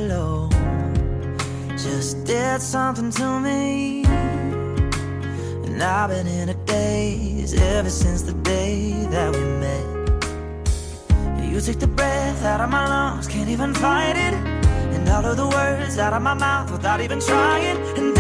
below just did something to me. And I've been in a daze ever since the day that we met. You took the breath out of my lungs, can't even fight it. And all of the words out of my mouth without even trying. And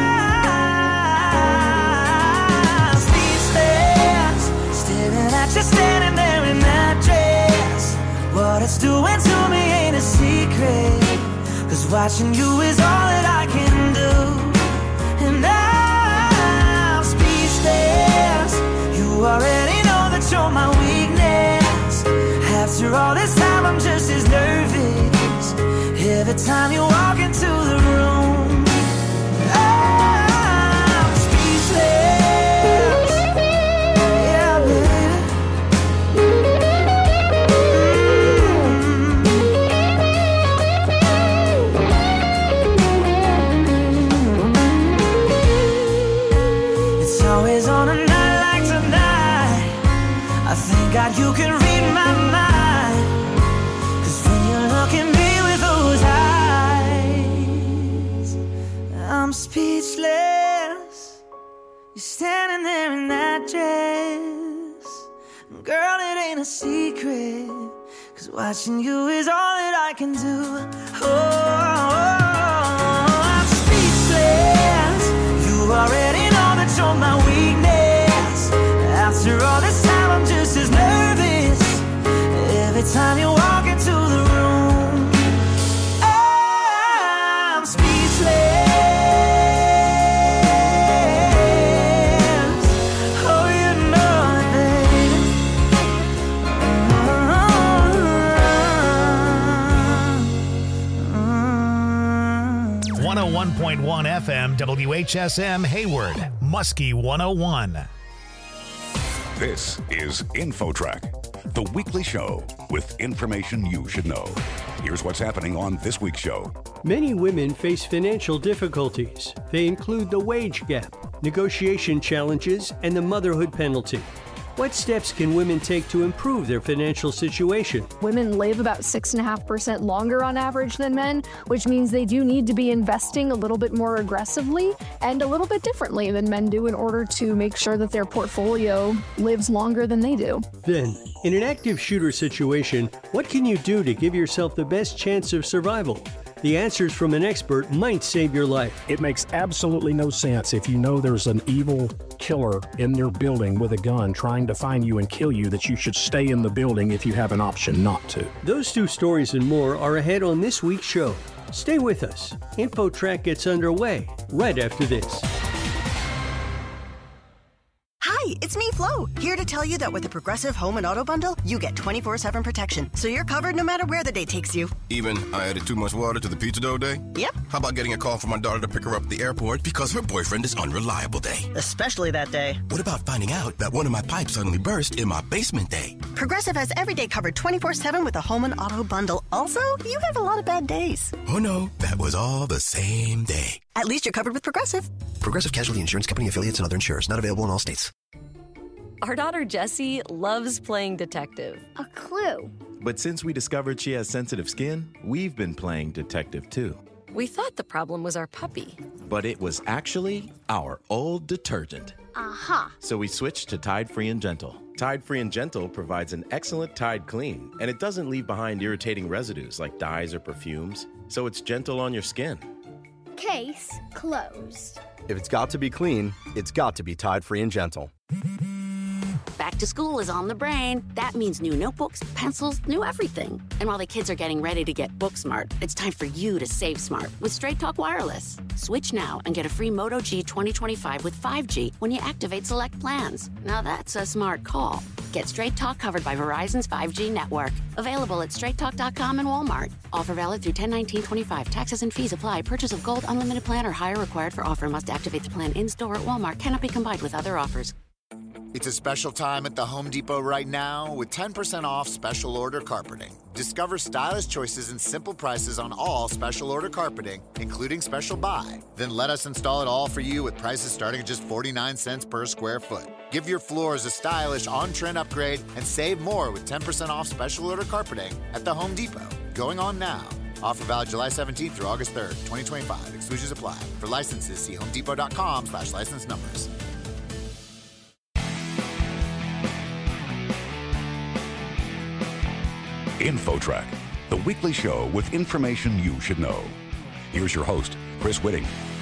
I'm speechless, staring at you standing there in that dress. What it's doing to me ain't a secret, 'cause watching you is all that I can do. And I'm speechless, you already know that you're my weakness. After all this time I'm just as nervous every time you walk into the room. I'm speechless, yeah, baby. It's always on a night like tonight I thank God you can read my mind. I'm speechless. You're standing there in that dress. Girl, it ain't a secret, 'cause watching you is all that I can do. I'm speechless. You already know that you're my weakness. After all this time I'm just as nervous every time you walk into the room. I'm speechless. Oh, you know it, baby. 101.1 FM WHSM Hayward, Muskie 101. This is InfoTrack, the weekly show with information you should know. Here's what's happening on this week's show. Many women face financial difficulties. They include the wage gap, negotiation challenges, and the motherhood penalty. What steps can women take to improve their financial situation? Women live about 6.5% longer on average than men, which means they do need to be investing a little bit more aggressively and a little bit differently than men do in order to make sure that their portfolio lives longer than they do. Then, in an active shooter situation, what can you do to give yourself the best chance of survival? The answers from an expert might save your life. It makes absolutely no sense if you know there's an evil killer in your building with a gun trying to find you and kill you that you should stay in the building if you have an option not to. Those two stories and more are ahead on this week's show. Stay with us. InfoTrack gets underway right after this. Hi, it's me, Flo, here to tell you that with the Progressive Home and Auto Bundle, you get 24/7 protection, so you're covered no matter where the day takes you. Even I added too much water to the pizza dough day? Yep. How about getting a call from my daughter to pick her up at the airport because her boyfriend is unreliable day? Especially that day. What about finding out that one of my pipes suddenly burst in my basement day? Progressive has every day covered 24/7 with the Home and Auto Bundle. Also, you have a lot of bad days. Oh no, that was all the same day. At least you're covered with Progressive. Progressive Casualty Insurance Company affiliates and other insurers. Not available in all states. Our daughter Jessie loves playing detective. A clue. But since we discovered she has sensitive skin, we've been playing detective too. We thought the problem was our puppy. But it was actually our old detergent. Aha. So we switched to Tide Free and Gentle. Tide Free and Gentle provides an excellent Tide clean, and it doesn't leave behind irritating residues like dyes or perfumes, so it's gentle on your skin. Case closed. If it's got to be clean, it's got to be Tide Free and Gentle. Back to school is on the brain. That means new notebooks, pencils, new everything. And while the kids are getting ready to get book smart, it's time for you to save smart with Straight Talk Wireless. Switch now and get a free Moto G 2025 with 5G when you activate select plans. Now that's a smart call. Get Straight Talk covered by Verizon's 5G network. Available at straighttalk.com and Walmart. Offer valid through 10/19/25. Taxes and fees apply. Purchase of gold unlimited plan or higher required for offer. Must activate the plan in-store at Walmart. Cannot be combined with other offers. It's a special time at the Home Depot right now with 10% off special order carpeting. Discover stylish choices and simple prices on all special order carpeting, including special buy. Then let us install it all for you with prices starting at just 49 cents per square foot. Give your floors a stylish on-trend upgrade and save more with 10% off special order carpeting at the Home Depot. Going on now. Offer valid July 17th through August 3rd, 2025. Exclusions apply. For licenses, see homedepot.com/license numbers. InfoTrack, the weekly show with information you should know. Here's your host, Chris Whitting.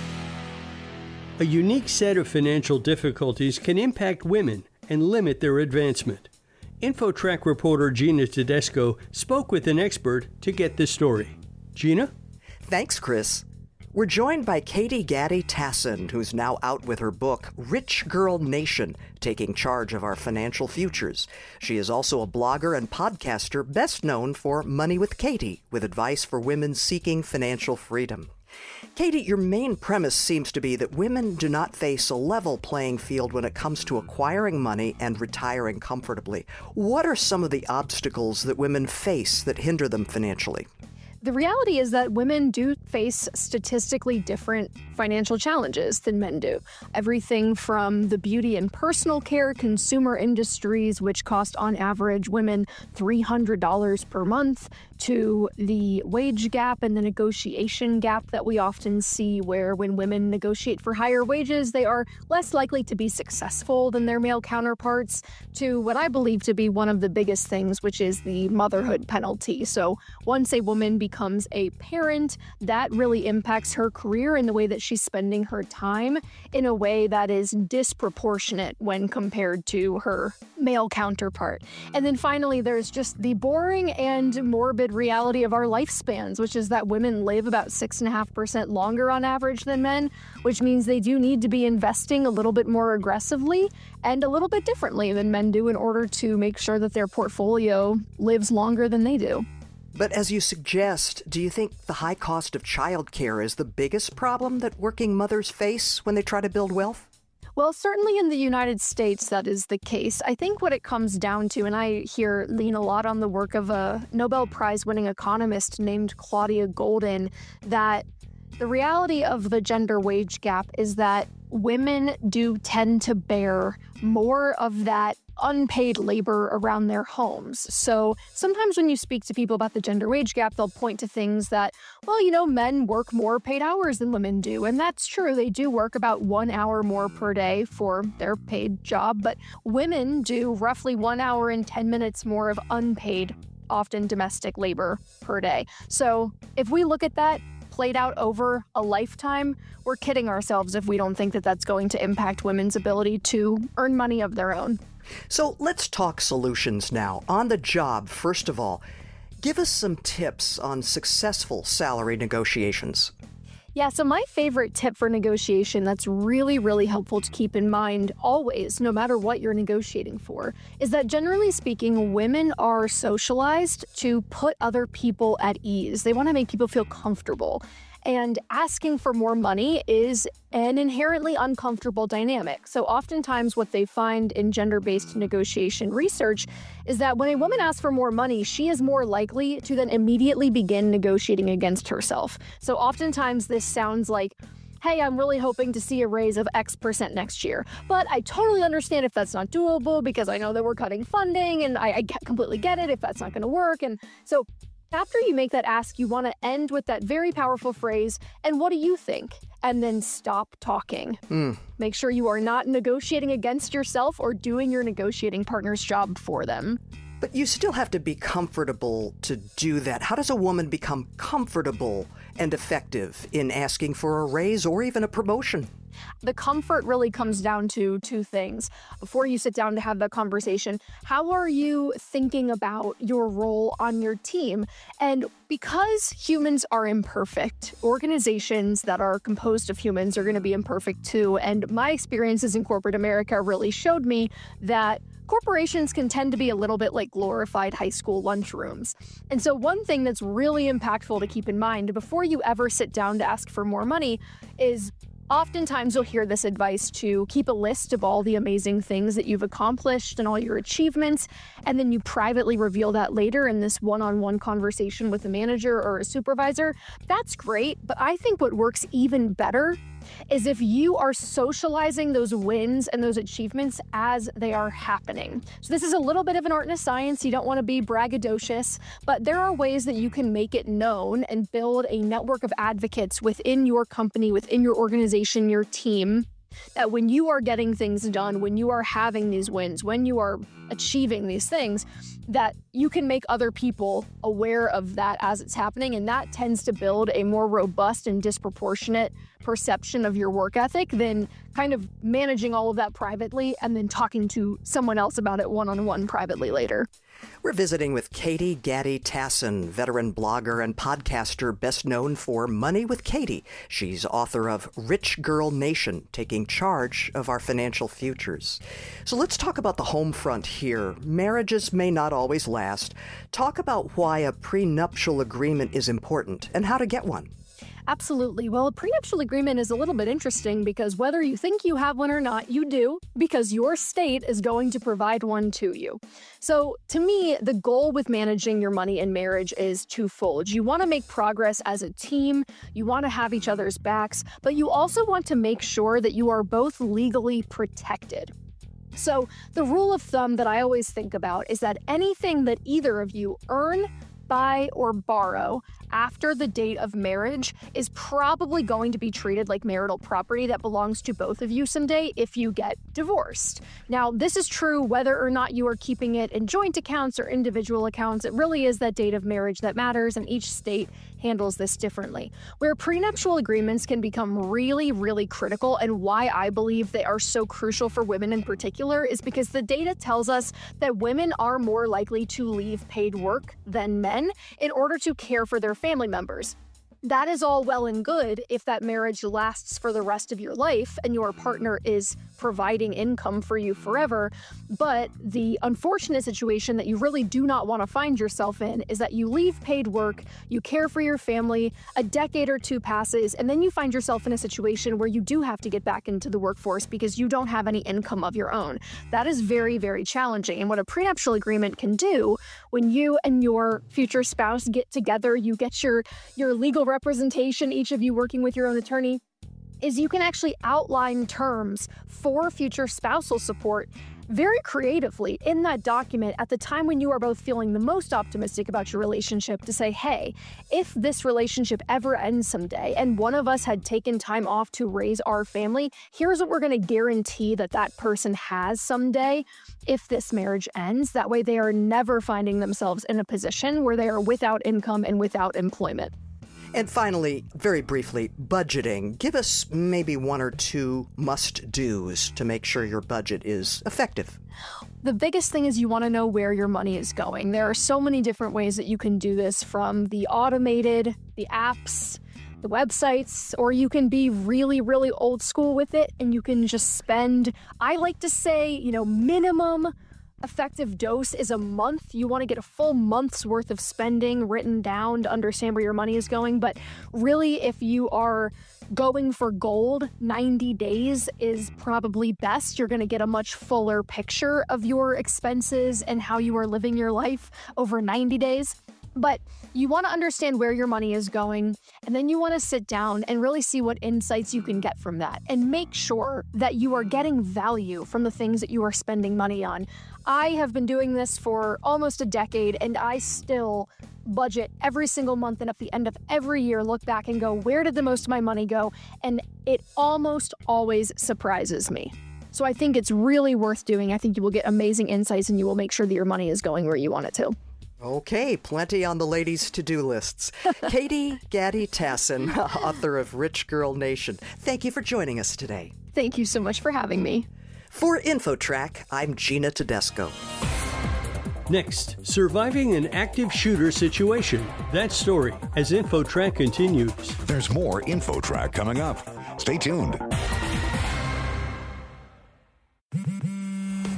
A unique set of financial difficulties can impact women and limit their advancement. InfoTrack reporter Gina Tedesco spoke with an expert to get the story. Gina? Thanks, Chris. We're joined by Katie Gaddy Tassin, who's now out with her book, Rich Girl Nation, taking charge of our financial futures. She is also a blogger and podcaster best known for Money with Katie, with advice for women seeking financial freedom. Katie, your main premise seems to be that women do not face a level playing field when it comes to acquiring money and retiring comfortably. What are some of the obstacles that women face that hinder them financially? The reality is that women do face statistically different financial challenges than men do. Everything from the beauty and personal care consumer industries, which cost on average women $300 per month, to the wage gap and the negotiation gap that we often see, where when women negotiate for higher wages, they are less likely to be successful than their male counterparts, to what I believe to be one of the biggest things, which is the motherhood penalty. So once a woman becomes a parent, that really impacts her career and the way that she's spending her time in a way that is disproportionate when compared to her male counterpart. And then finally, there's just the boring and morbid reality of our lifespans, which is that women live about 6.5% longer on average than men, which means they do need to be investing a little bit more aggressively and a little bit differently than men do in order to make sure that their portfolio lives longer than they do. But as you suggest, do you think the high cost of childcare is the biggest problem that working mothers face when they try to build wealth? Well, certainly in the United States, that is the case. I think what it comes down to, and I lean a lot on the work of a Nobel Prize-winning economist named Claudia Goldin, that the reality of the gender wage gap is that women do tend to bear more of that unpaid labor around their homes. So sometimes when you speak to people about the gender wage gap, they'll point to things that, well, men work more paid hours than women do. And that's true. They do work about 1 hour more per day for their paid job. But women do roughly 1 hour and 10 minutes more of unpaid, often domestic labor per day. So if we look at that played out over a lifetime, we're kidding ourselves if we don't think that that's going to impact women's ability to earn money of their own. So let's talk solutions now. On the job, first of all, give us some tips on successful salary negotiations. Yeah, so my favorite tip for negotiation that's really, really helpful to keep in mind always, no matter what you're negotiating for, is that generally speaking, women are socialized to put other people at ease. They want to make people feel comfortable. And asking for more money is an inherently uncomfortable dynamic. So oftentimes what they find in gender-based negotiation research is that when a woman asks for more money, she is more likely to then immediately begin negotiating against herself. So oftentimes this sounds like, hey, I'm really hoping to see a raise of X% next year. But I totally understand if that's not doable because I know that we're cutting funding and I completely get it if that's not going to work. And so after you make that ask, you want to end with that very powerful phrase, and what do you think? And then stop talking. Make sure you are not negotiating against yourself or doing your negotiating partner's job for them. But you still have to be comfortable to do that. How does a woman become comfortable and effective in asking for a raise or even a promotion? The comfort really comes down to two things. Before you sit down to have that conversation, how are you thinking about your role on your team? And because humans are imperfect, organizations that are composed of humans are going to be imperfect too. And my experiences in corporate America really showed me that corporations can tend to be a little bit like glorified high school lunchrooms. And so one thing that's really impactful to keep in mind before you ever sit down to ask for more money is oftentimes you'll hear this advice to keep a list of all the amazing things that you've accomplished and all your achievements, and then you privately reveal that later in this one-on-one conversation with a manager or a supervisor. That's great, but I think what works even better is if you are socializing those wins and those achievements as they are happening. So this is a little bit of an art and a science. You don't want to be braggadocious, but there are ways that you can make it known and build a network of advocates within your company, within your organization, your team, that when you are getting things done, when you are having these wins, when you are achieving these things, that you can make other people aware of that as it's happening. And that tends to build a more robust and disproportionate perception of your work ethic than kind of managing all of that privately and then talking to someone else about it one-on-one privately later. We're visiting with Katie Gaddy Tassin, veteran blogger and podcaster best known for Money with Katie. She's author of Rich Girl Nation, Taking Charge of Our Financial Futures. So let's talk about the home front here. Marriages may not always last. Talk about why a prenuptial agreement is important and how to get one. Absolutely. Well, a prenuptial agreement is a little bit interesting because whether you think you have one or not, you do, because your state is going to provide one to you. So to me, the goal with managing your money in marriage is twofold. You want to make progress as a team, you want to have each other's backs, but you also want to make sure that you are both legally protected. So the rule of thumb that I always think about is that anything that either of you earn, buy, or borrow after the date of marriage is probably going to be treated like marital property that belongs to both of you someday if you get divorced. Now, this is true whether or not you are keeping it in joint accounts or individual accounts. It really is that date of marriage that matters, and each state handles this differently. Where prenuptial agreements can become really, really critical, and why I believe they are so crucial for women in particular, is because the data tells us that women are more likely to leave paid work than men in order to care for their family members. That is all well and good if that marriage lasts for the rest of your life and your partner is providing income for you forever. But the unfortunate situation that you really do not want to find yourself in is that you leave paid work, you care for your family, a decade or two passes, and then you find yourself in a situation where you do have to get back into the workforce because you don't have any income of your own. That is very, very challenging. And what a prenuptial agreement can do when you and your future spouse get together, you get your legal representation, each of you working with your own attorney, is you can actually outline terms for future spousal support very creatively in that document at the time when you are both feeling the most optimistic about your relationship, to say, hey, if this relationship ever ends someday and one of us had taken time off to raise our family, here's what we're going to guarantee that that person has someday if this marriage ends. That way they are never finding themselves in a position where they are without income and without employment. And finally, very briefly, budgeting. Give us maybe one or two must-dos to make sure your budget is effective. The biggest thing is you want to know where your money is going. There are so many different ways that you can do this, from the automated, the apps, the websites, or you can be really, really old school with it and you can just spend, I like to say, minimum effective dose is a month. You want to get a full month's worth of spending written down to understand where your money is going. But really, if you are going for gold, 90 days is probably best. You're going to get a much fuller picture of your expenses and how you are living your life over 90 days. But you want to understand where your money is going, and then you want to sit down and really see what insights you can get from that, and make sure that you are getting value from the things that you are spending money on. I have been doing this for almost a decade, and I still budget every single month, and at the end of every year look back and go, where did the most of my money go? And it almost always surprises me. So I think it's really worth doing. I think you will get amazing insights, and you will make sure that your money is going where you want it to. Okay, plenty on the ladies' to-do lists. Katie Gaddy Tassin, author of Rich Girl Nation. Thank you for joining us today. Thank you so much for having me. For InfoTrack, I'm Gina Tedesco. Next, surviving an active shooter situation. That story as InfoTrack continues. There's more InfoTrack coming up. Stay tuned. Back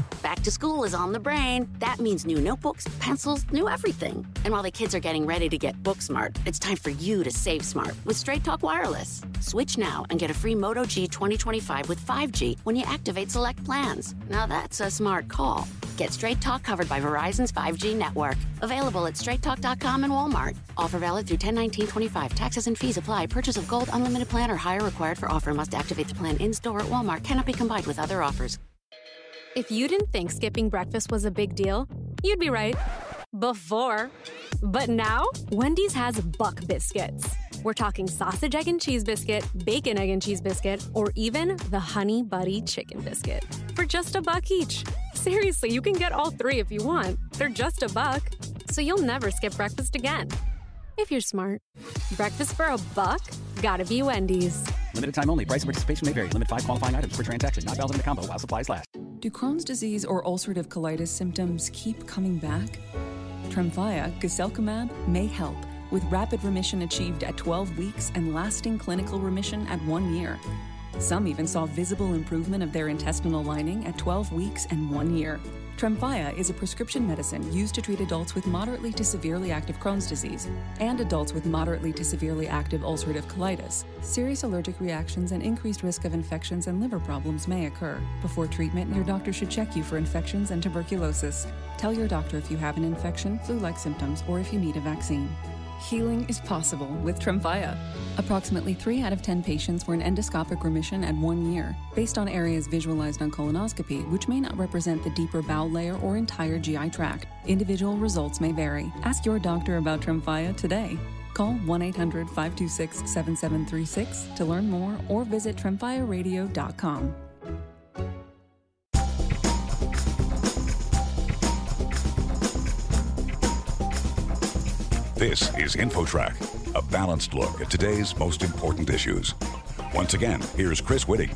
to school is on the brain. That means new notebooks, pencils, new everything. And while the kids are getting ready to get book smart, it's time for you to save smart with Straight Talk Wireless. Switch now and get a free Moto G 2025 with 5G when you activate select plans. Now that's a smart call. Get Straight Talk covered by Verizon's 5G network. Available at straighttalk.com and Walmart. Offer valid through 10/19/25. Taxes and fees apply. Purchase of Gold Unlimited plan or higher required for offer. Must activate the plan in-store at Walmart. Cannot be combined with other offers. If you didn't think skipping breakfast was a big deal, you'd be right. Before. But now, Wendy's has Buck Biscuits. We're talking sausage, egg, and cheese biscuit, bacon, egg, and cheese biscuit, or even the Honey Buddy chicken biscuit for just $1 each. Seriously, you can get all three if you want. They're just $1, so you'll never skip breakfast again. If you're smart. Breakfast for $1? Gotta be Wendy's. Limited time only. Price and participation may vary. Limit 5 qualifying items per transaction. Not valid in a combo while supplies last. Do Crohn's disease or ulcerative colitis symptoms keep coming back? Tremfya, guselkumab, may help, with rapid remission achieved at 12 weeks and lasting clinical remission at 1 year. Some even saw visible improvement of their intestinal lining at 12 weeks and 1 year. Tremfya is a prescription medicine used to treat adults with moderately to severely active Crohn's disease and adults with moderately to severely active ulcerative colitis. Serious allergic reactions and increased risk of infections and liver problems may occur. Before treatment, your doctor should check you for infections and tuberculosis. Tell your doctor if you have an infection, flu-like symptoms, or if you need a vaccine. Healing is possible with Tremfya. Approximately 3 out of 10 patients were in endoscopic remission at 1 year, based on areas visualized on colonoscopy, which may not represent the deeper bowel layer or entire GI tract. Individual results may vary. Ask your doctor about Tremfya today. Call 1-800-526-7736 to learn more or visit tremfyaradio.com. This is InfoTrack, a balanced look at today's most important issues. Once again, here's Chris Whitting.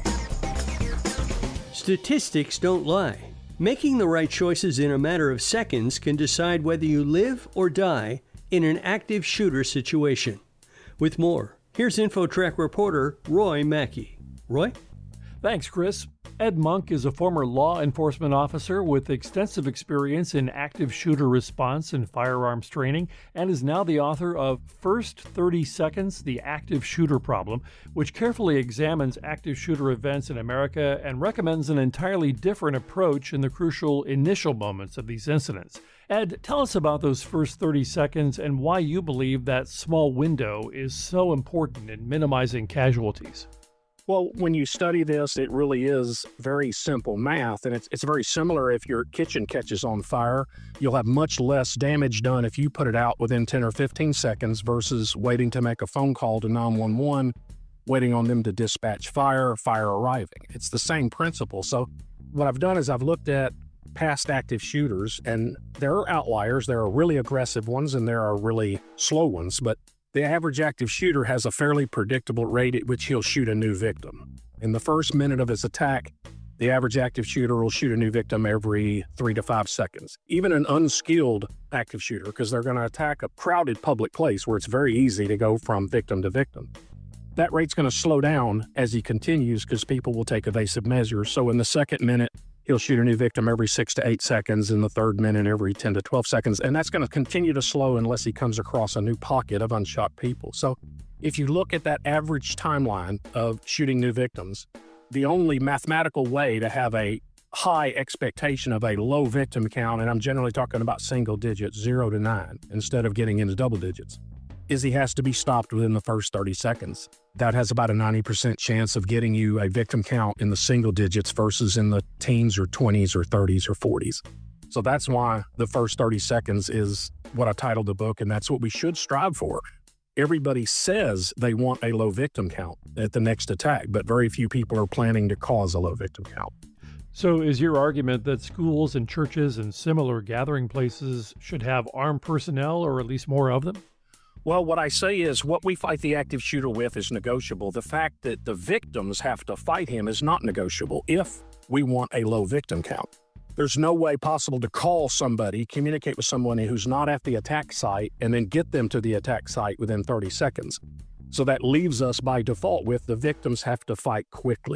Statistics don't lie. Making the right choices in a matter of seconds can decide whether you live or die in an active shooter situation. With more, here's InfoTrack reporter Roy Mackey. Roy? Thanks, Chris. Ed Monk is a former law enforcement officer with extensive experience in active shooter response and firearms training, and is now the author of First 30 Seconds, The Active Shooter Problem, which carefully examines active shooter events in America and recommends an entirely different approach in the crucial initial moments of these incidents. Ed, tell us about those first 30 seconds and why you believe that small window is so important in minimizing casualties. Well, when you study this, it really is very simple math, and it's very similar if your kitchen catches on fire. You'll have much less damage done if you put it out within 10 or 15 seconds versus waiting to make a phone call to 911, waiting on them to dispatch fire arriving. It's the same principle. So what I've done is I've looked at past active shooters, and there are outliers. There are really aggressive ones, and there are really slow ones, but the average active shooter has a fairly predictable rate at which he'll shoot a new victim. In the first minute of his attack, the average active shooter will shoot a new victim every 3 to 5 seconds. Even an unskilled active shooter, because they're going to attack a crowded public place where it's very easy to go from victim to victim. That rate's going to slow down as he continues because people will take evasive measures. So in the second minute, he'll shoot a new victim every 6 to 8 seconds, in the third minute every 10 to 12 seconds, and that's going to continue to slow unless he comes across a new pocket of unshot people. So if you look at that average timeline of shooting new victims, the only mathematical way to have a high expectation of a low victim count, and I'm generally talking about single digits, 0 to 9, instead of getting into double digits, is he has to be stopped within the first 30 seconds. That has about a 90% chance of getting you a victim count in the single digits versus in the teens or 20s or 30s or 40s. So that's why the first 30 seconds is what I titled the book, and that's what we should strive for. Everybody says they want a low victim count at the next attack, but very few people are planning to cause a low victim count. So is your argument that schools and churches and similar gathering places should have armed personnel, or at least more of them? Well, what I say is what we fight the active shooter with is negotiable. The fact that the victims have to fight him is not negotiable if we want a low victim count. There's no way possible to call somebody, communicate with someone who's not at the attack site, and then get them to the attack site within 30 seconds. So that leaves us by default with the victims have to fight quickly.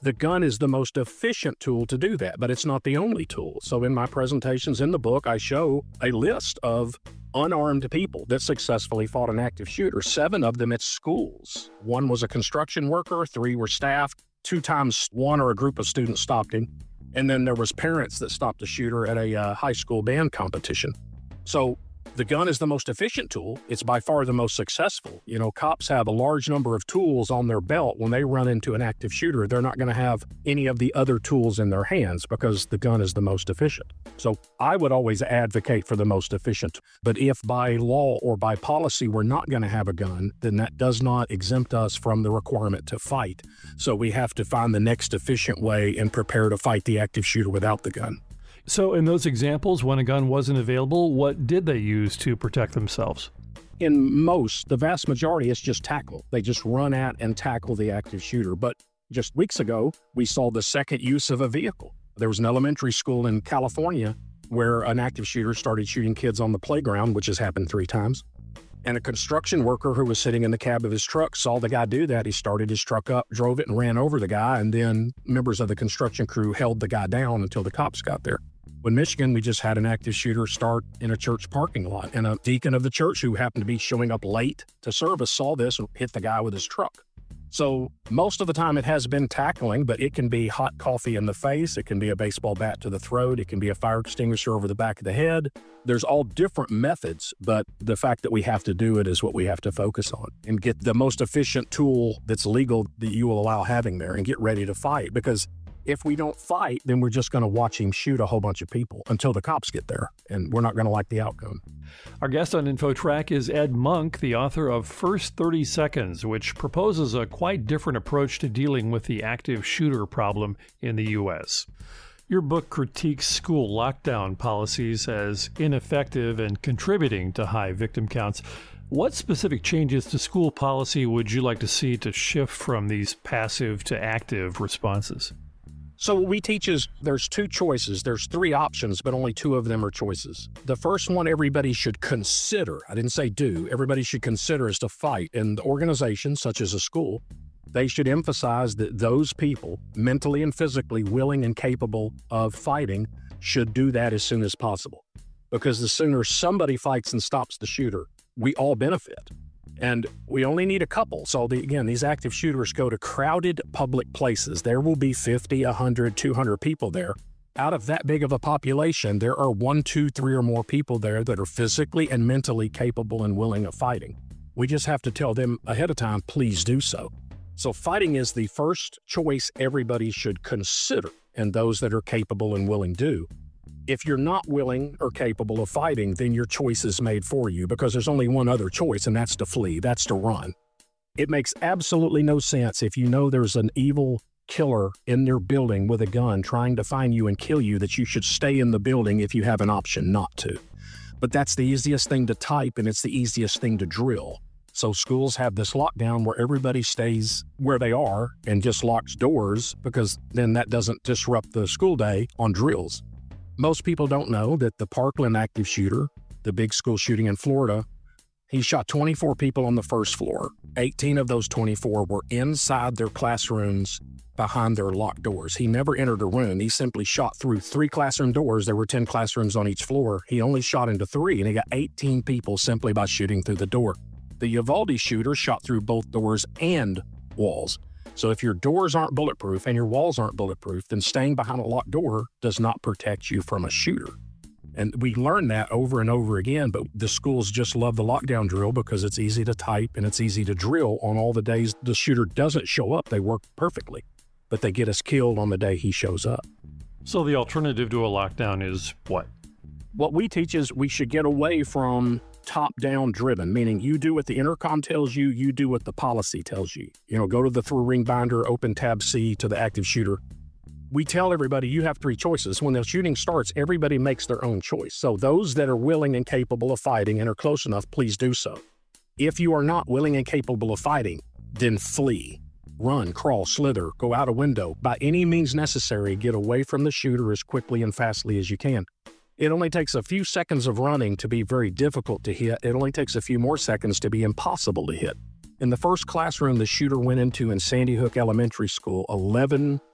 The gun is the most efficient tool to do that, but it's not the only tool. So in my presentations in the book, I show a list of unarmed people that successfully fought an active shooter, 7 of them at schools. 1 was a construction worker, 3 were staff. 2 times 1 or a group of students stopped him. And then there was parents that stopped the shooter at a high school band competition. So the gun is the most efficient tool. It's by far the most successful. You know, cops have a large number of tools on their belt. When they run into an active shooter, they're not going to have any of the other tools in their hands because the gun is the most efficient. So I would always advocate for the most efficient. But if by law or by policy we're not going to have a gun, then that does not exempt us from the requirement to fight. So we have to find the next efficient way and prepare to fight the active shooter without the gun. So in those examples, when a gun wasn't available, what did they use to protect themselves? In the vast majority, it's just tackle. They just run at and tackle the active shooter. But just weeks ago, we saw the second use of a vehicle. There was an elementary school in California where an active shooter started shooting kids on the playground, which has happened 3 times. And a construction worker who was sitting in the cab of his truck saw the guy do that. He started his truck up, drove it, and ran over the guy. And then members of the construction crew held the guy down until the cops got there. In Michigan, we just had an active shooter start in a church parking lot, and a deacon of the church who happened to be showing up late to service saw this and hit the guy with his truck. So most of the time it has been tackling, but it can be hot coffee in the face. It can be a baseball bat to the throat. It can be a fire extinguisher over the back of the head. There's all different methods, but the fact that we have to do it is what we have to focus on and get the most efficient tool that's legal that you will allow having there and get ready to fight. Because if we don't fight, then we're just going to watch him shoot a whole bunch of people until the cops get there, and we're not going to like the outcome. Our guest on InfoTrack is Ed Monk, the author of First 30 Seconds, which proposes a quite different approach to dealing with the active shooter problem in the U.S. Your book critiques school lockdown policies as ineffective and contributing to high victim counts. What specific changes to school policy would you like to see to shift from these passive to active responses? So what we teach is there's 2 choices. There's 3 options, but only 2 of them are choices. The first one everybody should consider, I didn't say do, everybody should consider is to fight. And the organizations, such as a school, they should emphasize that those people, mentally and physically willing and capable of fighting, should do that as soon as possible. Because the sooner somebody fights and stops the shooter, we all benefit. And we only need a couple. So again, these active shooters go to crowded public places. There will be 50, 100, 200 people there. Out of that big of a population, there are 1, 2, 3 or more people there that are physically and mentally capable and willing of fighting. We just have to tell them ahead of time, please do so. So fighting is the first choice everybody should consider, and those that are capable and willing do. If you're not willing or capable of fighting, then your choice is made for you because there's only one other choice, and that's to flee, that's to run. It makes absolutely no sense if you know there's an evil killer in their building with a gun trying to find you and kill you that you should stay in the building if you have an option not to. But that's the easiest thing to type, and it's the easiest thing to drill. So schools have this lockdown where everybody stays where they are and just locks doors because then that doesn't disrupt the school day on drills. Most people don't know that the Parkland active shooter, the big school shooting in Florida, he shot 24 people on the first floor. 18 of those 24 were inside their classrooms behind their locked doors. He never entered a room. He simply shot through 3 classroom doors. There were 10 classrooms on each floor. He only shot into 3, and he got 18 people simply by shooting through the door. The Uvalde shooter shot through both doors and walls. So if your doors aren't bulletproof and your walls aren't bulletproof, then staying behind a locked door does not protect you from a shooter. And we learn that over and over again, but the schools just love the lockdown drill because it's easy to type and it's easy to drill. On all the days the shooter doesn't show up, they work perfectly, but they get us killed on the day he shows up. So the alternative to a lockdown is what? What we teach is we should get away from top-down driven, meaning you do what the intercom tells you, you do what the policy tells you. You know, go to the through-ring binder, open tab C to the active shooter. We tell everybody you have 3 choices. When the shooting starts, everybody makes their own choice. So those that are willing and capable of fighting and are close enough, please do so. If you are not willing and capable of fighting, then flee. Run, crawl, slither, go out a window. By any means necessary, get away from the shooter as quickly and fastly as you can. It only takes a few seconds of running to be very difficult to hit. It only takes a few more seconds to be impossible to hit. In the first classroom the shooter went into in Sandy Hook Elementary School, 11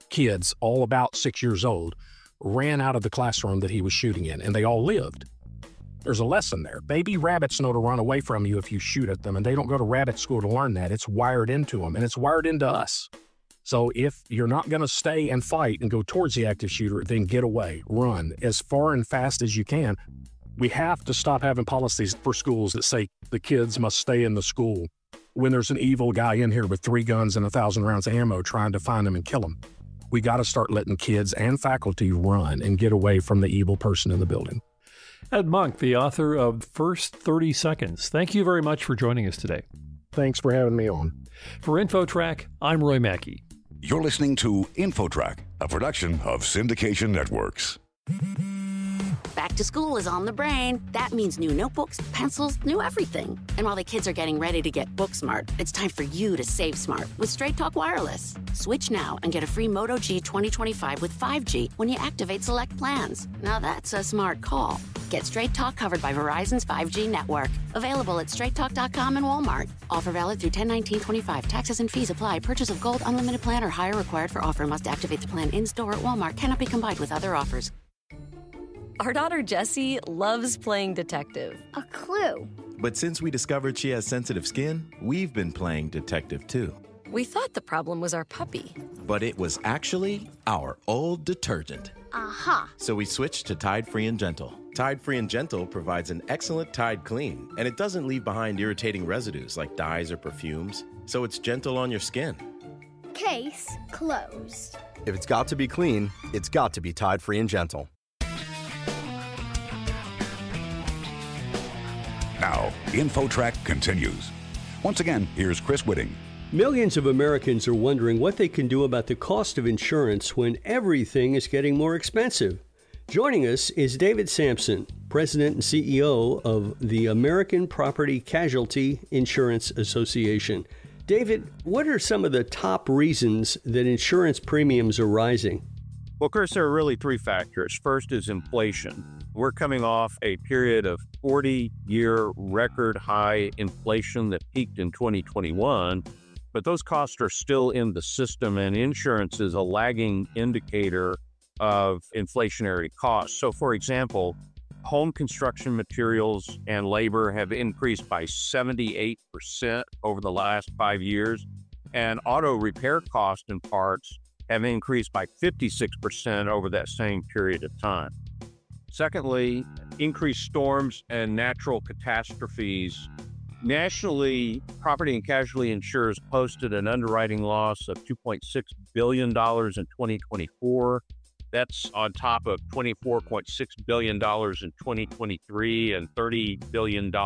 kids, all about 6 years old, ran out of the classroom that he was shooting in, and they all lived. There's a lesson there. Baby rabbits know to run away from you if you shoot at them, and they don't go to rabbit school to learn that. It's wired into them, and it's wired into us. So if you're not going to stay and fight and go towards the active shooter, then get away, run as far and fast as you can. We have to stop having policies for schools that say the kids must stay in the school when there's an evil guy in here with 3 guns and 1,000 rounds of ammo trying to find them and kill them. We got to start letting kids and faculty run and get away from the evil person in the building. Ed Monk, the author of First 30 Seconds. Thank you very much for joining us today. Thanks for having me on. For InfoTrack, I'm Roy Mackey. You're listening to InfoTrack, a production of Syndication Networks. Back to school is on the brain. That means new notebooks, pencils, new everything. And while the kids are getting ready to get book smart, it's time for you to save smart with Straight Talk Wireless. Switch now and get a free Moto G 2025 with 5G when you activate select plans. Now that's a smart call. Get Straight Talk covered by Verizon's 5G network. Available at straighttalk.com and Walmart. Offer valid through 10/19/25. Taxes and fees apply. Purchase of gold unlimited plan or higher required for offer. Must activate the plan in-store at Walmart. Cannot be combined with other offers. Our daughter Jessie loves playing detective. A clue. But since we discovered she has sensitive skin, we've been playing detective too. We thought the problem was our puppy. But it was actually our old detergent. Aha. So we switched to Tide Free and Gentle. Tide Free and Gentle provides an excellent Tide clean, and it doesn't leave behind irritating residues like dyes or perfumes, so it's gentle on your skin. Case closed. If it's got to be clean, it's got to be Tide Free and Gentle. Now, InfoTrack continues. Once again, here's Chris Whitting. Millions of Americans are wondering what they can do about the cost of insurance when everything is getting more expensive. Joining us is David Sampson, President and CEO of the American Property Casualty Insurance Association. David, what are some of the top reasons that insurance premiums are rising? Well, Chris, there are really 3 factors. First is inflation. We're coming off a period of 40-year record high inflation that peaked in 2021, but those costs are still in the system, and insurance is a lagging indicator of inflationary costs. So, for example, home construction materials and labor have increased by 78% over the last 5 years, and auto repair costs and parts have increased by 56% over that same period of time. Secondly, increased storms and natural catastrophes. Nationally, property and casualty insurers posted an underwriting loss of $2.6 billion in 2024. That's on top of $24.6 billion in 2023 and $30 billion in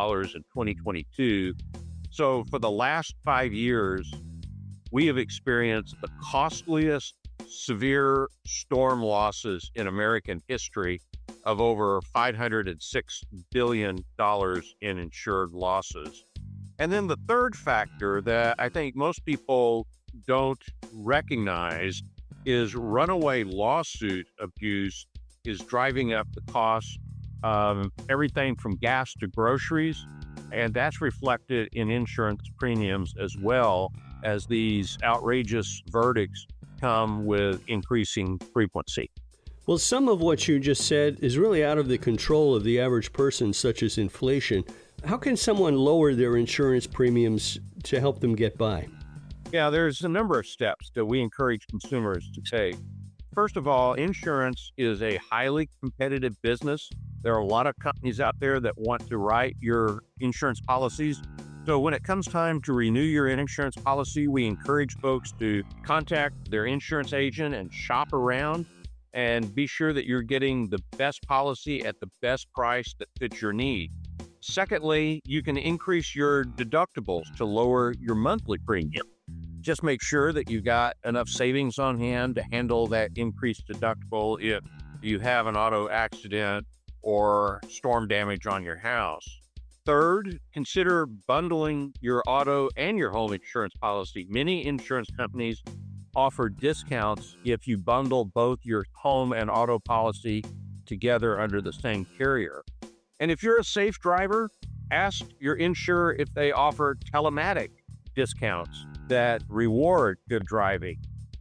2022. So for the last 5 years, we have experienced the costliest severe storm losses in American history of over $506 billion in insured losses. And then the third factor that I think most people don't recognize is runaway lawsuit abuse is driving up the cost of everything from gas to groceries, and that's reflected in insurance premiums as well, as these outrageous verdicts come with increasing frequency. Well, some of what you just said is really out of the control of the average person, such as inflation. How can someone lower their insurance premiums to help them get by? Yeah, there's a number of steps that we encourage consumers to take. First of all, insurance is a highly competitive business. There are a lot of companies out there that want to write your insurance policies. So when it comes time to renew your insurance policy, we encourage folks to contact their insurance agent and shop around and be sure that you're getting the best policy at the best price that fits your need. Secondly, you can increase your deductibles to lower your monthly premium. Just make sure that you've got enough savings on hand to handle that increased deductible if you have an auto accident or storm damage on your house. Third, consider bundling your auto and your home insurance policy. Many insurance companies offer discounts if you bundle both your home and auto policy together under the same carrier. And if you're a safe driver, ask your insurer if they offer telematic discounts that reward good driving.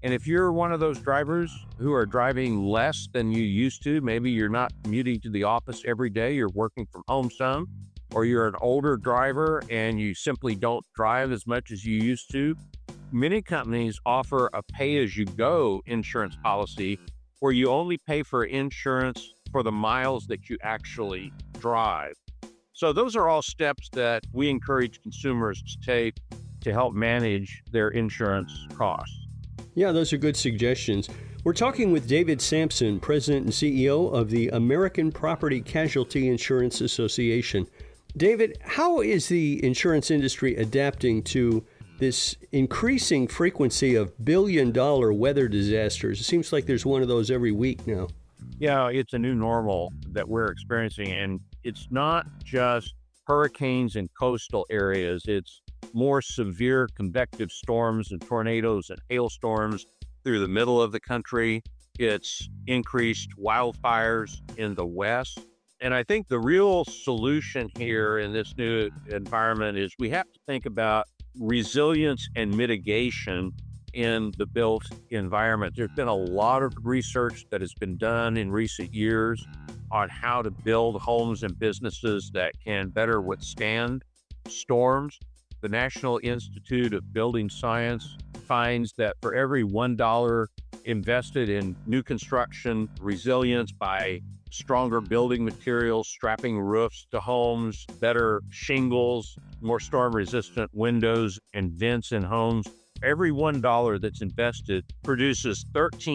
And if you're one of those drivers who are driving less than you used to, maybe you're not commuting to the office every day, you're working from home some, or you're an older driver and you simply don't drive as much as you used to, many companies offer a pay-as-you-go insurance policy where you only pay for insurance for the miles that you actually drive. So those are all steps that we encourage consumers to take to help manage their insurance costs. Yeah, those are good suggestions. We're talking with David Sampson, President and CEO of the American Property Casualty Insurance Association. David, how is the insurance industry adapting to this increasing frequency of billion-dollar weather disasters? It seems like there's one of those every week now. Yeah, it's a new normal that we're experiencing, and it's not just hurricanes in coastal areas. It's more severe convective storms and tornadoes and hailstorms through the middle of the country. It's increased wildfires in the West. And I think the real solution here in this new environment is we have to think about resilience and mitigation in the built environment. There's been a lot of research that has been done in recent years on how to build homes and businesses that can better withstand storms. The National Institute of Building Science finds that for every $1 invested in new construction resilience by stronger building materials, strapping roofs to homes, better shingles, more storm-resistant windows and vents in homes, every $1 that's invested produces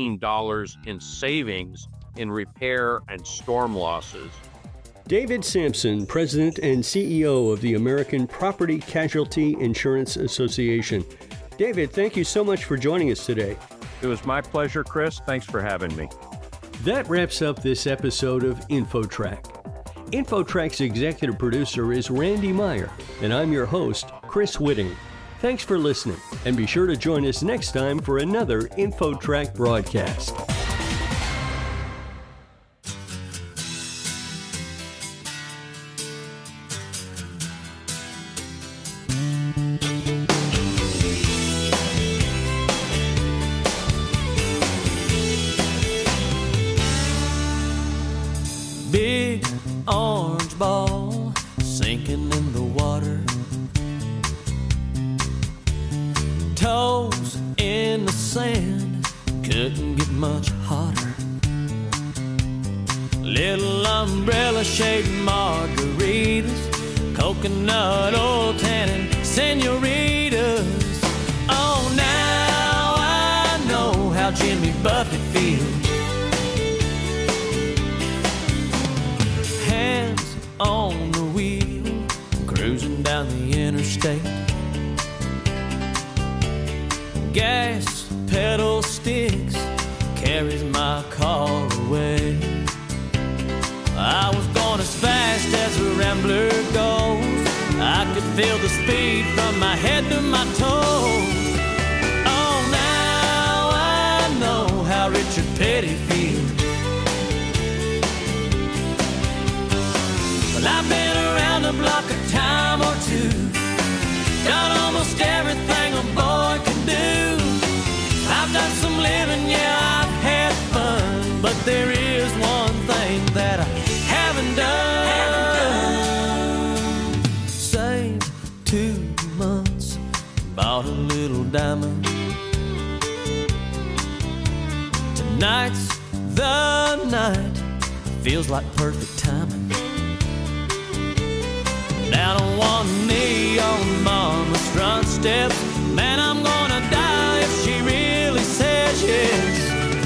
$13 in savings in repair and storm losses. David Sampson, President and CEO of the American Property Casualty Insurance Association. David, thank you so much for joining us today. It was my pleasure, Chris. Thanks for having me. That wraps up this episode of InfoTrack. InfoTrack's executive producer is Randy Meyer, and I'm your host, Chris Whitting. Thanks for listening, and be sure to join us next time for another InfoTrack broadcast. Big orange ball sinking in the water, toes in the sand, couldn't get much hotter. Little umbrella shaped margaritas, coconut oil tannin senoritas. Oh, now I know how Jimmy Buffett feels. Hands on the wheel, cruising down the interstate. Gas pedal sticks, carries my car away. I was going as fast as a rambler goes. I could feel the speed from my head to my toes. Oh, now I know how Richard Petty feels. Well, I've been around the block a time or two, done almost everything a boy can do. I've done some living, yeah, I've had fun, but there is one thing that I haven't done. Saved 2 months, bought a little diamond. Tonight's the night, feels like perfect timing. Down on one knee on mama's front steps, man, I'm gonna die if she really says yes.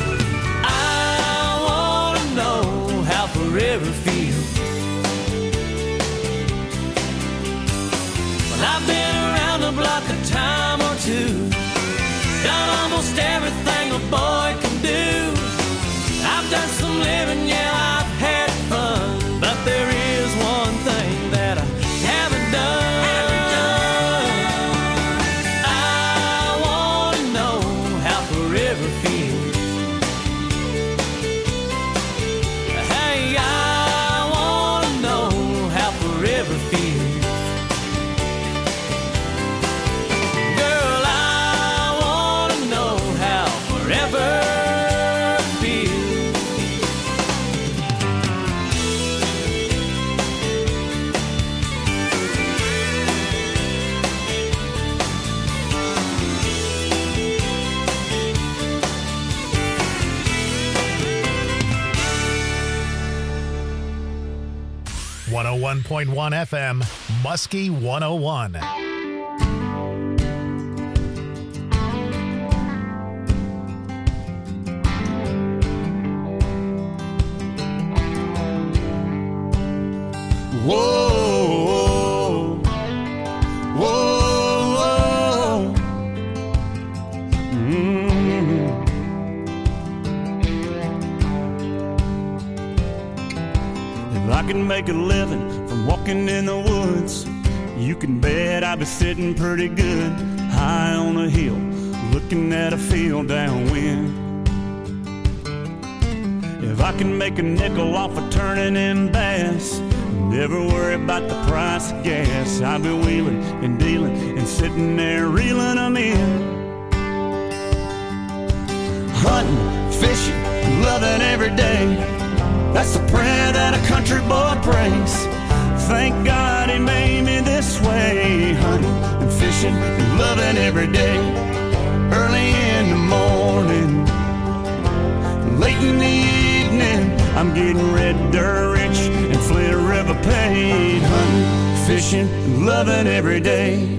I wanna know how forever feels. Well, I've been around the block a time or two, done almost everything a boy can do. I've done some living, yeah, I've had fun, but there is one thing that I haven't done. I 101.1 FM, Muskie 101. Whoa, whoa, whoa. If I can make a living from walking in the woods, you can bet I'd be sitting pretty good high on a hill, looking at a field downwind. If I can make a nickel off of turning in bass, never worry about the price of gas, I'll be wheeling and dealing and sitting there reeling them in. Hunting, fishing, loving every day, that's the prayer that a country boy prays. Thank God he made me this way. Hunting and fishing and loving every day. Early in the morning, late in the evening, I'm getting red dirt rich and Flint River paid. Hunting, fishing, and loving every day.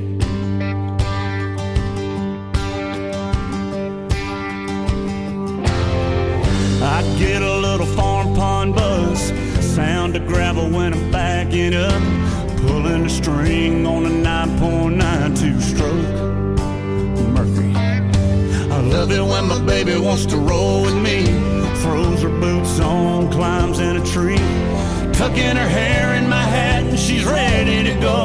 I get a little farm pond buzz, sound of gravel when I'm backing up, pulling the string on a 9.92 stroke Mercury. I love it when my baby wants to roll with me, throws her boots on, climbs in a tree, tucking her hair in my hat and she's ready to go.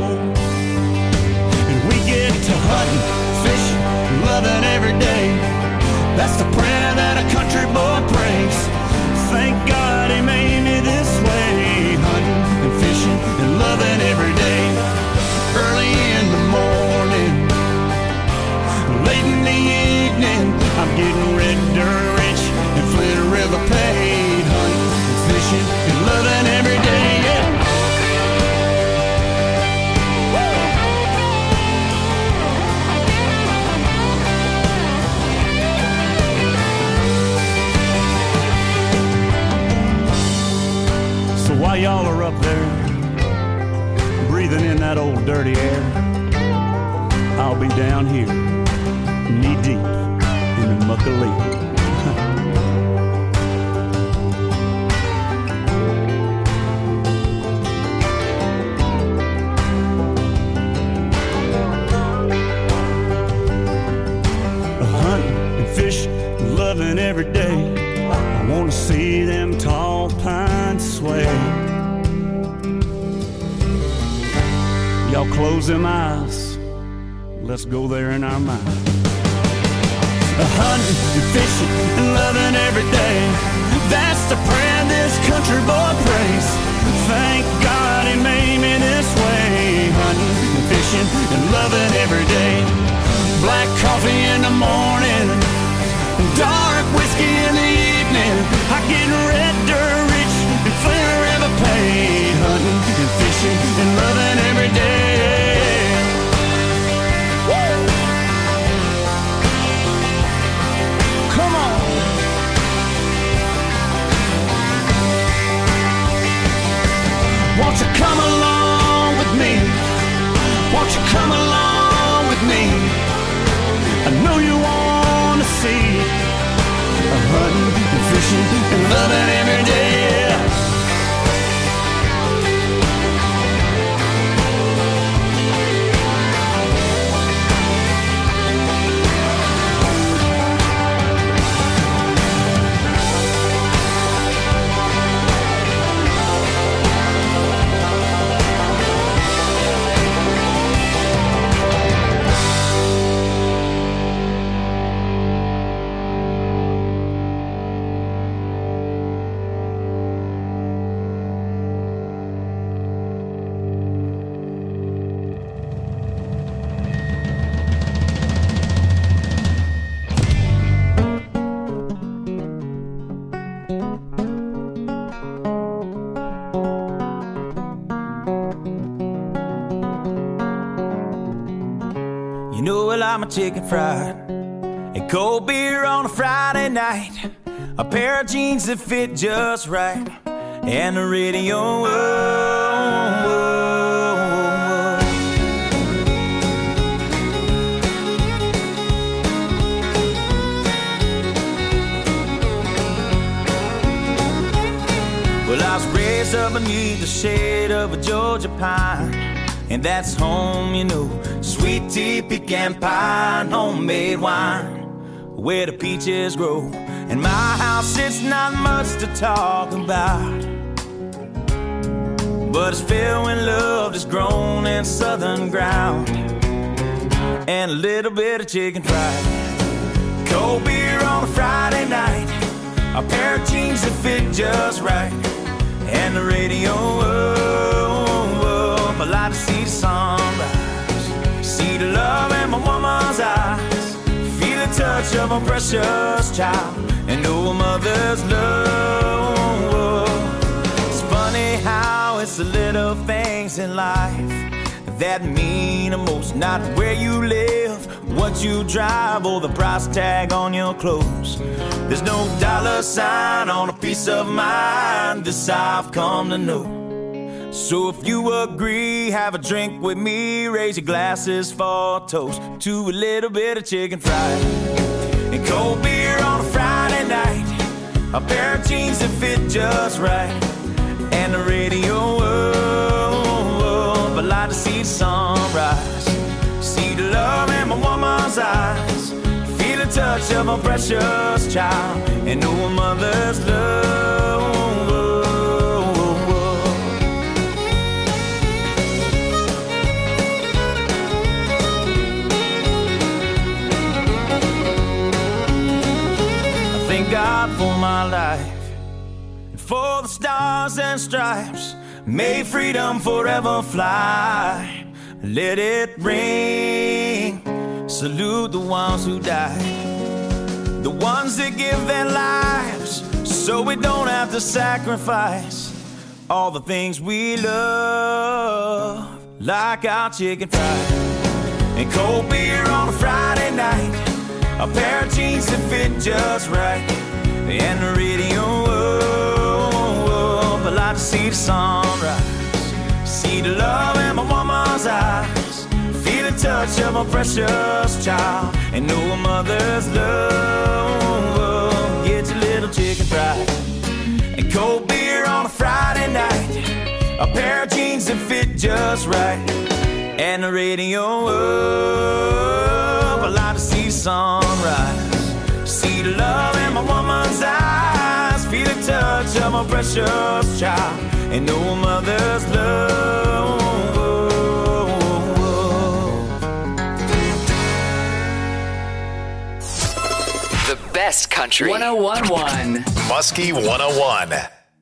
And we get to hunting, fishing, loving every day, that's the prayer that a country boy prays. Thank God he made me this way. Hunting and fishing and loving every day. Early in the morning, late in the evening, I'm getting red dirt rich and Flint River paid. Hunting and fishing and loving every day, yeah. While y'all are up there, breathing in that old dirty air, I'll be down here, knee deep in the muck of leaf. Hunting and fishing, loving every day, I want to see them tall pines sway. Y'all close them eyes, let's go there in our mind. Hunting and fishing and loving every day, that's the prayer this country boy prays. Thank God he made me this way. Hunting and fishing and loving every day. Black coffee in the morning, dark whiskey in the evening, I get red dirt rich and Flint River paid. Hunting and fishing and loving every day. Woo! Come on. Won't you come along with me? Won't you come along with me? I know you want to see hunting and fishing and loving every day. I'm a chicken fried, a cold beer on a Friday night, a pair of jeans that fit just right, and the radio. Well, I was raised up beneath the shade of a Georgia pine, and that's home, you know. Sweet tea, pecan pie, and homemade wine, where the peaches grow. And my house, it's not much to talk about, but it's filled with love that's grown in southern ground, and a little bit of chicken fried. Cold beer on a Friday night, a pair of jeans that fit just right, and the radio up. I like to see the sunrise, see the love in my woman's eyes, feel the touch of a precious child, and know a mother's love. It's funny how it's the little things in life that mean the most. Not where you live, what you drive, or the price tag on your clothes. There's no dollar sign on a piece of mind, this I've come to know. So if you agree, have a drink with me, raise your glasses for a toast to a little bit of chicken fried and cold beer on a Friday night, a pair of jeans that fit just right, and the radio up. I like to see the sunrise, see the love in my woman's eyes, feel the touch of a precious child, and know a mother's love. I thank God for my life, and for the stars and stripes. May freedom forever fly. Let it ring. Salute the ones who died, the ones that give their lives so we don't have to sacrifice all the things we love, like our chicken fried and cold beer on a Friday night, a pair of jeans that fit just right, and the radio up. I like to see the sunrise, see the love in my woman's eyes, feel the touch of a precious child, and know a mother's love. Get your little chicken fried and cold beer on a Friday night, a pair of jeans that fit just right, and the radio up. I like to see the sunrise, see the love in my woman's eyes, feel the touch of a precious child, and know a mother's love. The best country. 101.1 Muskie 101.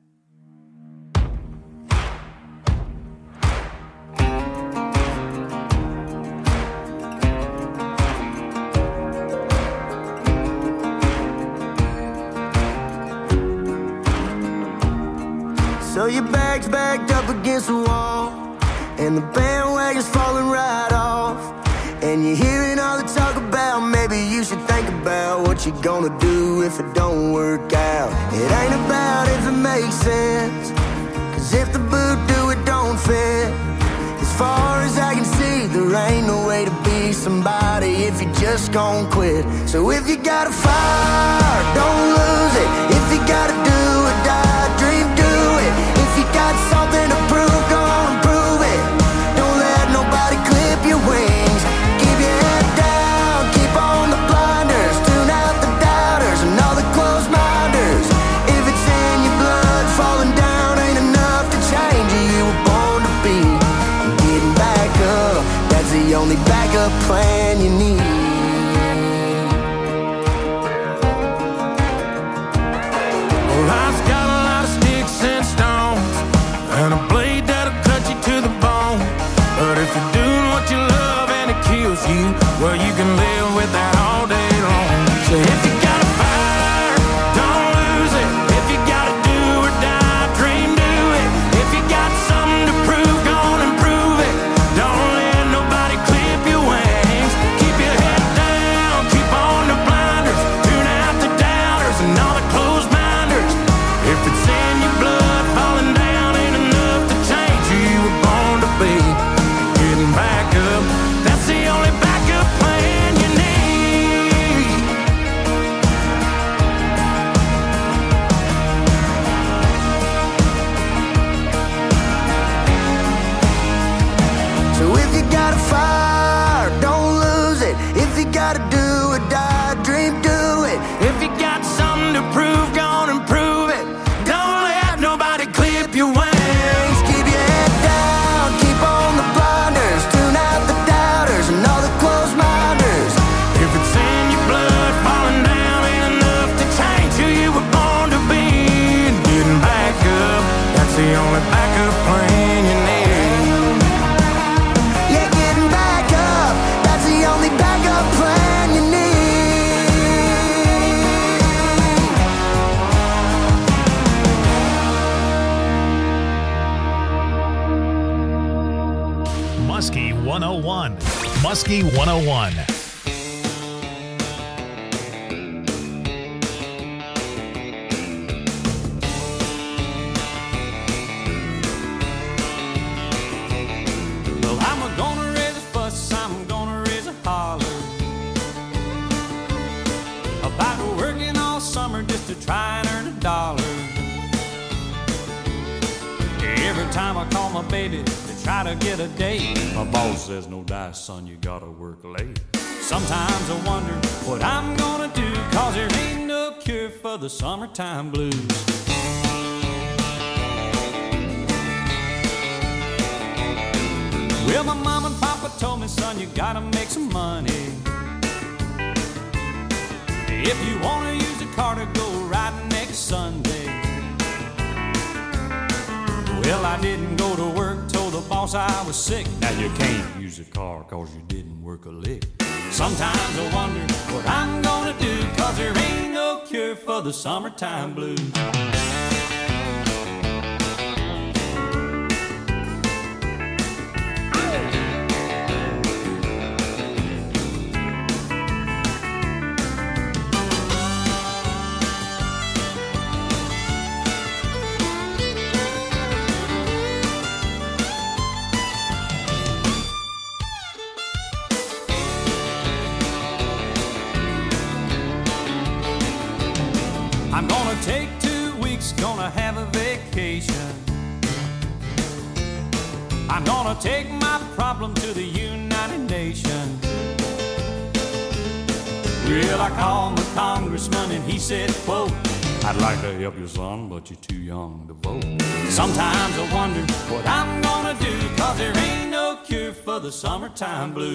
So your bag's backed up against the wall, and the bandwagon's falling right off, and you're hearing all the talk about maybe you should think about what you're gonna do if it don't work out. It ain't about if it makes sense, 'cause if the boot do, it don't fit. As far as I can see, there ain't no way to be somebody if you just gon' quit. So if you got a fire, don't lose it. If you gotta do or die, dream, do it. If you got something to prove, go on and prove it. Don't let nobody clip your wings. Keep your head down, keep on the blinders, tune out the doubters and all the closed minders. If it's in your blood, falling down ain't enough to change you. You were born to be. And getting back up, that's the only backup plan you need. Muskie 101. Well, I'm gonna raise a fuss, I'm gonna raise a holler about working all summer just to try and earn $1. Every time I call my baby to try to get a date, my boss says, no dice, son, you gotta work late. Sometimes I wonder what I'm gonna do, cause there ain't no cure for the summertime blues. Well, my mom and papa told me, son, you gotta make some money. If you wanna use a car to go riding next Sunday. Well, I didn't go to work, told the boss I was sick. Now you can't use a car cause you didn't work a lick. Sometimes I wonder what I'm gonna do, cause there ain't no cure for the summertime blues. I'm gonna take 2 weeks, gonna have a vacation. I'm gonna take my problem to the United Nations. Well, I called my congressman and he said, quote, I'd like to help you, son, but you're too young to vote. Sometimes I wonder what I'm gonna do, cause there ain't no cure for the summertime blues.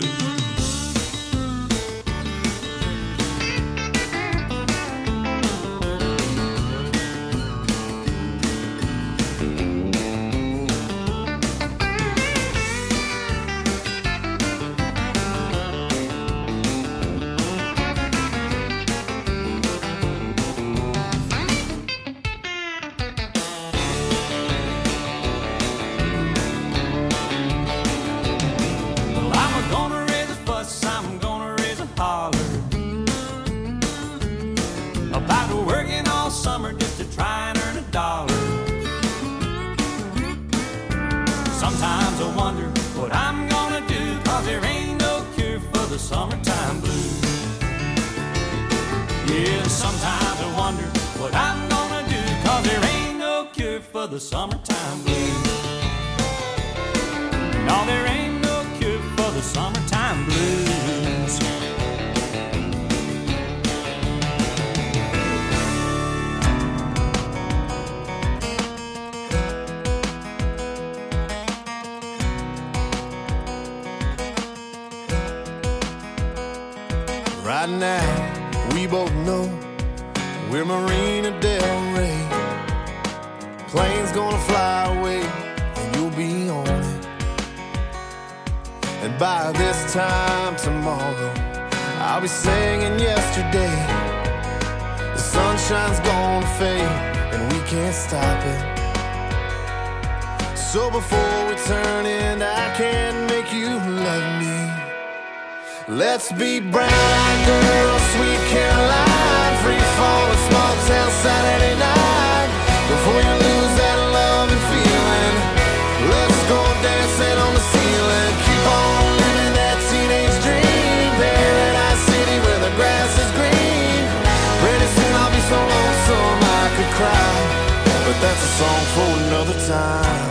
Sometimes I wonder what I'm gonna do, cause there ain't no cure for the summertime blues. Yeah, sometimes I wonder what I'm gonna do, cause there ain't no cure for the summertime blues. No, there ain't no cure for the summertime blues. Right now, we both know we're Marina Del Rey. Plane's gonna fly away, and you'll be on it. And by this time tomorrow, I'll be singing yesterday. The sunshine's gonna fade, and we can't stop it. So before we turn in, I can't make you love me. Let's be brown girl, sweet Caroline, free falling, small town Saturday night. Before you lose that love and feeling, let's go dancing on the ceiling. Keep on living that teenage dream, Paradise City where the grass is green. Pretty soon I'll be so lonesome I could cry, but that's a song for another time.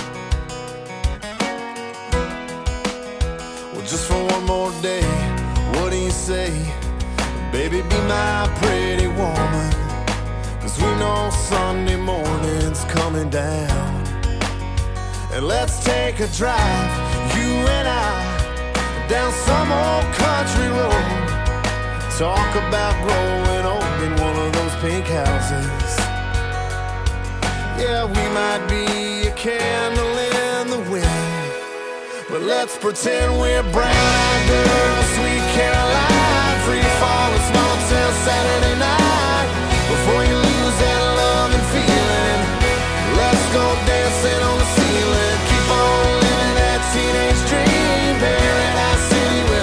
Just for one more day, what do you say? Baby, be my pretty woman, 'cause we know Sunday morning's coming down. And let's take a drive, you and I, down some old country road. Talk about growing old in one of those pink houses. Yeah, we might be a candle in the wind, but let's pretend we're brown-eyed girls, sweet Caroline, free falling, small town Saturday night. Before you lose that love and feeling, let's go dancing on the ceiling. Keep on living that teenage dream, Paradise City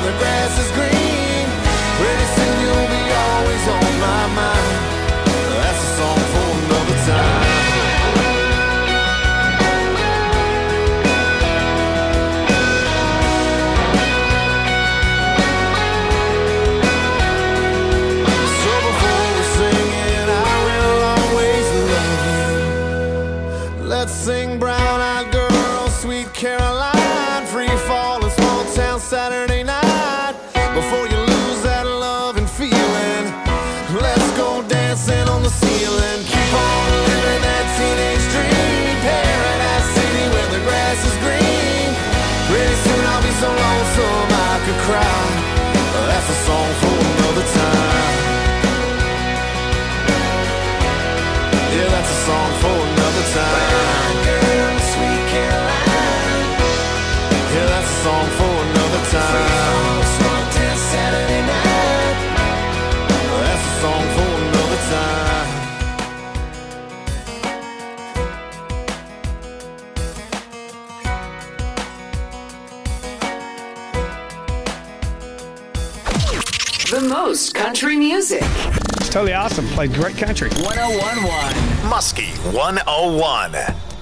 most country music. It's totally awesome. Played great country. 101.1 Muskie 101.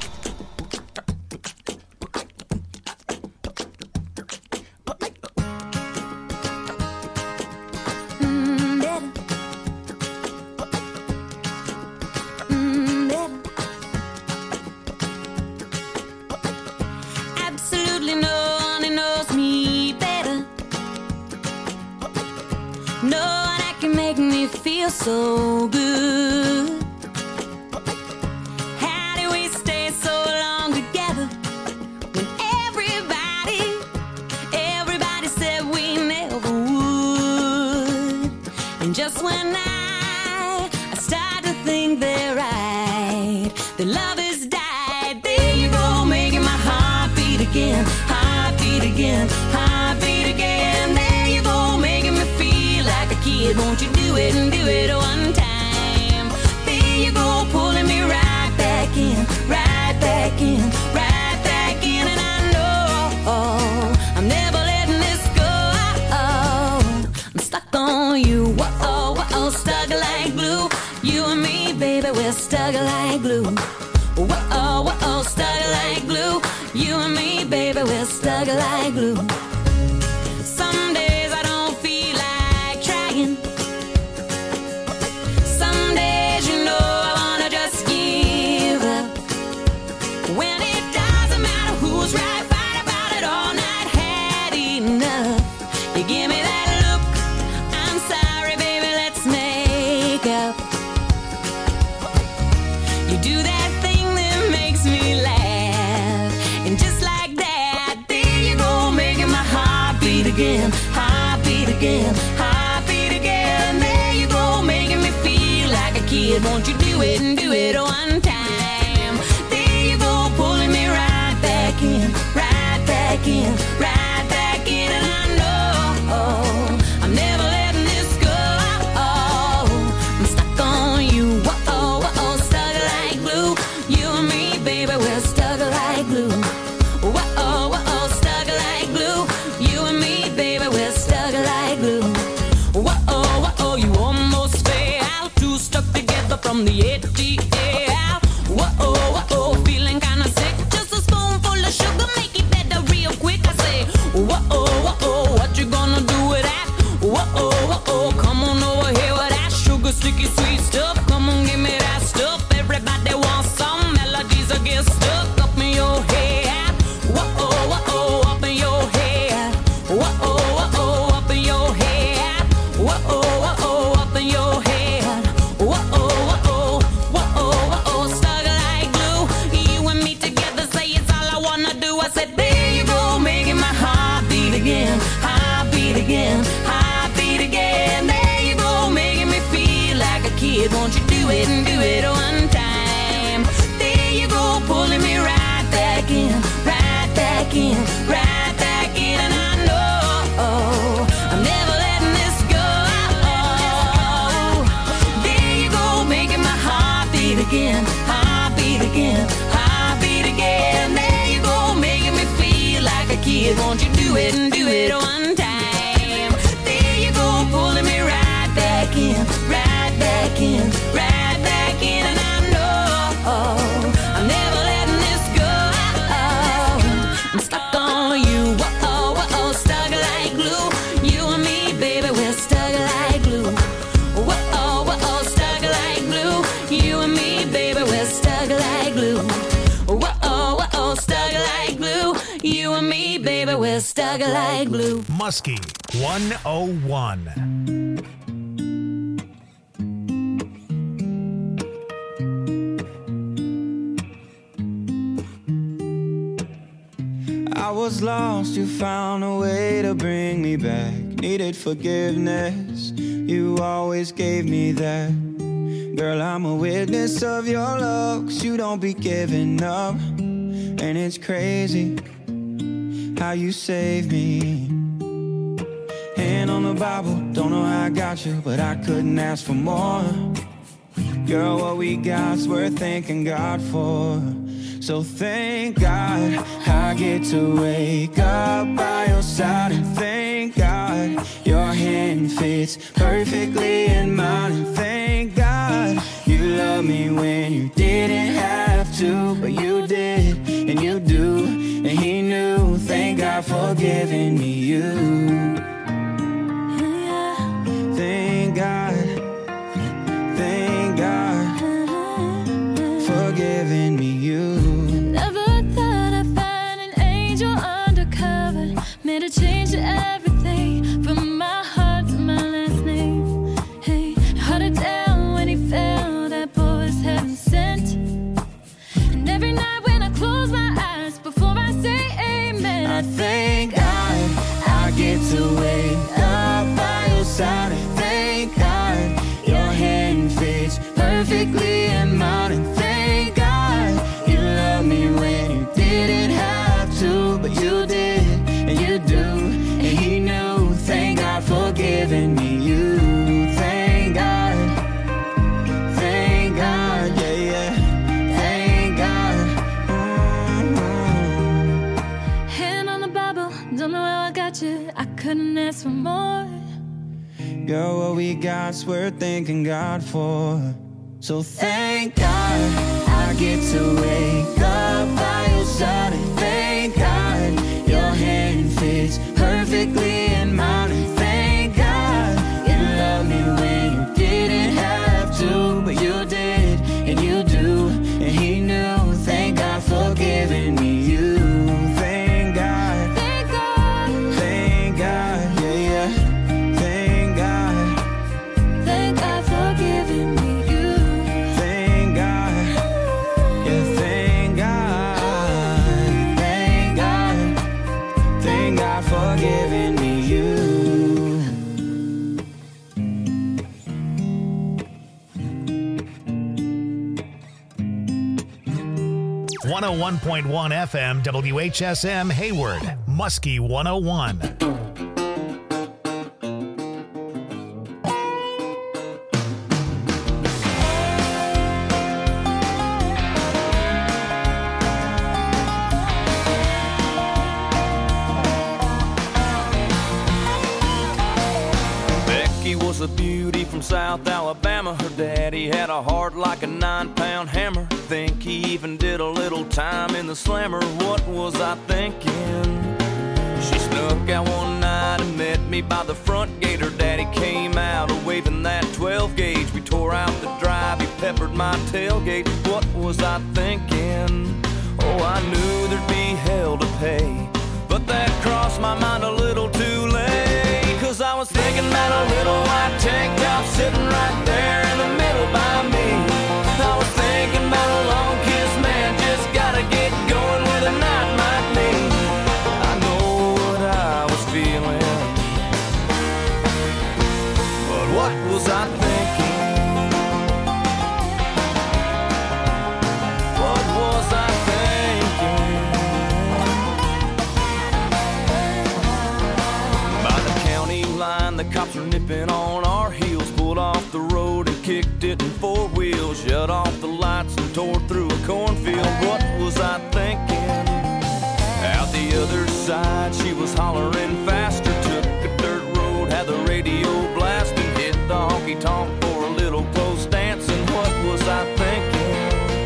Absolutely no one knows me better. No one that can make me feel so good. How do we stay so long together when everybody said we never would? And just when I start to think they're right, the love has died. There you go, making my heart beat again, heart beat again, heart beat again. There you go, making me feel like a kid. Won't you do it and do it one time? There you go, pulling me right back in, right back in, right back in. And I know I'm never letting this go. I'm stuck on you, whoa, whoa, stuck like glue. You and me, baby, we're stuck like glue. Whoa, whoa, stuck like glue. You and me, baby, we're stuck like glue. Some days I don't feel like trying. Some days, you know, I wanna just give up. When it doesn't matter who's right, fight about it all night, had enough. You give me that look, I'm sorry, baby, let's make up. You do that thing that makes me laugh, and just like that, there you go, making my heart beat again, heart beat again, heart beat again. There you go, making me feel like a kid. Won't you do it and do it one time? There you go, pulling me right back in, right back in, right back in. And I know I'm never letting this go. I'm stuck on you, whoa, whoa, stuck like glue. You and me, baby, we're stuck like glue. Whoa, whoa, stuck like glue. You and me, baby, we're stuck like glue. Whoa, whoa, you almost fell out. Two stuck together from the ATL. Whoa, whoa, feeling kinda sick. Just a spoonful of sugar, make it better real quick. I say, whoa, whoa, what you gonna do with that? Whoa, whoa, come on over here with that sugar, sticky, sweet stuff. Come on, give me that stuff. Everybody wants some melodies that get stuck up in your head. Whoa, whoa, up in your head. Whoa, whoa, up in your head. Whoa, whoa, up in your head. Whoa, whoa, stuck like glue. You and me together, say it's all I wanna do. I said, there you go, making my heart beat again, heart beat again, heart beat again. There you go, making me feel like a kid. Won't you do it and do it one time? There you go, pulling me right back in, right back in, right back in. And I know I'm never letting this go. There you go, making my heart beat again, heart beat again, heart beat again. There you go, making me feel like a kid. Won't you do it and do it one time? There you go, pulling me right back in, right back in, right back in. And I know I'm never letting this go. I'm stuck on you, whoa, whoa, stuck like glue. You and me, baby, we're stuck like glue. Whoa, whoa, stuck like glue. You and me, baby, we're stuck like glue. Whoa, whoa, stuck like glue. You and me, baby, we're stuck like glue. Muskie 101. I was lost, you found a way to bring me back. Needed forgiveness, you always gave me that. Girl, I'm a witness of your love, 'cause you don't be giving up. And it's crazy how you saved me. Hand on the Bible, don't know how I got you, but I couldn't ask for more. Girl, what we got's worth thanking God for. So thank God I get to wake up by your side. And thank God your hand fits perfectly in mine. And thank God you love me when you didn't have to, but you did, and you do, and he knew. Thank God for giving me you. Thank God, thank God for giving me you. Never thought I'd find an angel undercover, made a change to everything, from my heart to my last name. Hey, held it down when he fell, that boy was heaven sent. And every night when I close my eyes, before I say amen, I thank God I get to wake up by your side. And thank God your hand fits perfectly in mine. And thank God you love me when you didn't have to, but you did, and you do, and he knew. Thank God for giving me you. Thank God, yeah, yeah. Thank God. hand on the Bible, don't know how I got you, I couldn't ask for more. Girl, what we got's worth thanking God for. So thank God I get to wake up by your side. And thank God your hand fits perfectly in mine. And thank God you love me when you didn't have to, but you did, and you do, and he knew. Thank God for giving me you. Thank God, thank God, thank God, yeah, yeah. Thank God, thank God for giving me you. thank God, yeah, thank God, thank God, thank God for giving me you. 101.1 FM WHSM Hayward, Muskie 101. Becky was a beauty from South Alabama. Her daddy had a heart like a 9-pound hammer. Think he even did a little time in the slammer. What was I thinking? She snuck out one night and met me by the front gate. Her daddy came out waving that 12 gauge. We tore out the drive, he peppered my tailgate. What was I thinking? Oh, I knew there'd be hell to pay, but that crossed my mind a little too late. Cause I was thinking about a little white tank top sitting right there in the middle by me. I was thinking about a long kiss, man, just gotta get going with a night like me. I know what I was feeling, but what was I thinking? What was I thinking? By the county line, the cops were nipping on our heels. Pulled off the road and kicked it in 4 wheels. Shut off the lights and tore through a cornfield. What was I thinking? Out the other side, she was hollering faster. Took a dirt road, had the radio blasting. Hit the honky-tonk